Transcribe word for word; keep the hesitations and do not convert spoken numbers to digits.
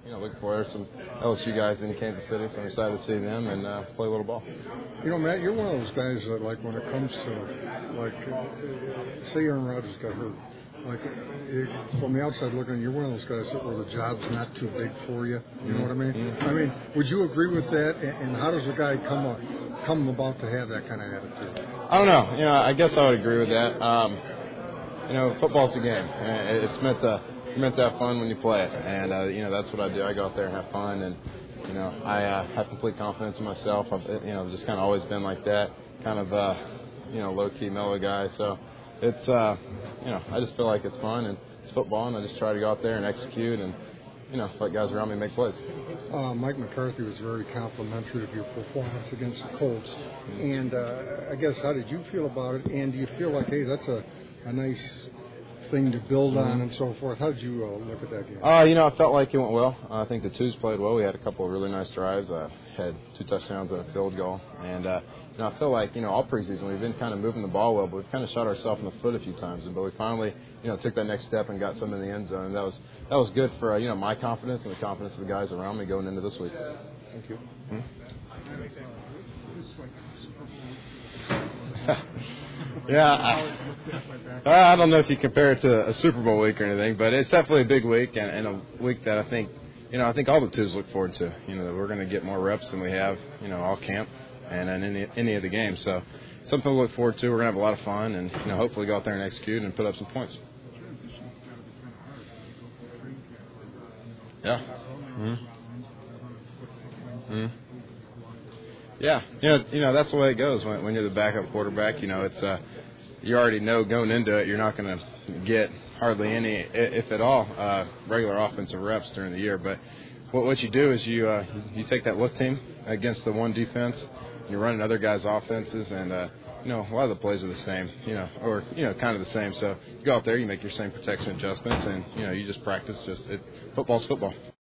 you know, looking for there's some L S U guys in Kansas City, so I'm excited to see them and uh, play a little ball. You know, Matt, you're one of those guys that, like, when it comes to, like, uh, say Aaron Rodgers got hurt, like, it, from the outside looking, you're one of those guys that, where the job's not too big for you. You know what I mean? Mm-hmm. I mean, would you agree with that? And, and how does a guy come up, come about to have that kind of attitude? I don't know. You know, I guess I would agree with that. Um, you know, football's a game. It's meant to you're meant to have fun when you play it, and uh, you know that's what I do. I go out there and have fun, and you know I uh, have complete confidence in myself. I've you know just kind of always been like that, kind of uh, you know low key, mellow guy. So it's uh, you know I just feel like it's fun and it's football, and I just try to go out there and execute and you know let guys around me make plays. Uh, Mike McCarthy was very complimentary of your performance against the Colts, and uh, I guess how did you feel about it? And do you feel like, hey, that's a, a nice thing to build on mm-hmm. and so forth? How did you uh, look at that game? Uh, you know, I felt like it went well. Uh, I think the twos played well. We had a couple of really nice drives. Uh, had two touchdowns and a field goal. And, uh, you know, I feel like, you know, all preseason we've been kind of moving the ball well, but we've kind of shot ourselves in the foot a few times. But we finally, you know, took that next step and got some in the end zone. And that was that was good for, uh, you know, my confidence and the confidence of the guys around me going into this week. Thank you. Hmm? Yeah, I, I don't know if you compare it to a Super Bowl week or anything, but it's definitely a big week and, and a week that I think, you know, I think all the twos look forward to. You know, that we're going to get more reps than we have, you know, all camp and in any, any of the games. So something to look forward to. We're going to have a lot of fun and, you know, hopefully go out there and execute and put up some points. Yeah. Mm-hmm. Mm-hmm. Yeah, you know, you know that's the way it goes when, when you're the backup quarterback. You know, it's uh, you already know going into it you're not going to get hardly any, if at all, uh, regular offensive reps during the year. But what what you do is you uh, you take that look team against the one defense, and you're running other guys' offenses, and uh, you know a lot of the plays are the same, you know, or you know kind of the same. So you go out there, you make your same protection adjustments, and you know you just practice. Just it, football's football.